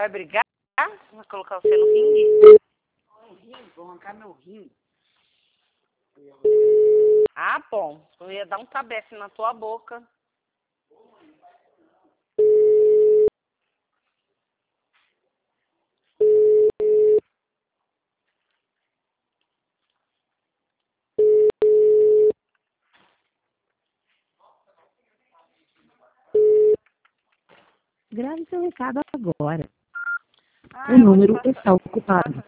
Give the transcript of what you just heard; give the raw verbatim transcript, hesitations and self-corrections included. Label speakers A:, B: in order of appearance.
A: Vai brigar? Vai colocar você no ringue?
B: No rim, vou arrancar meu rim.
A: Ah, bom. Eu ia dar um tabefe na tua boca.
C: Grave seu recado agora.
A: Ah,
C: o
A: eu vou te
C: número
A: passar.
C: está ocupado.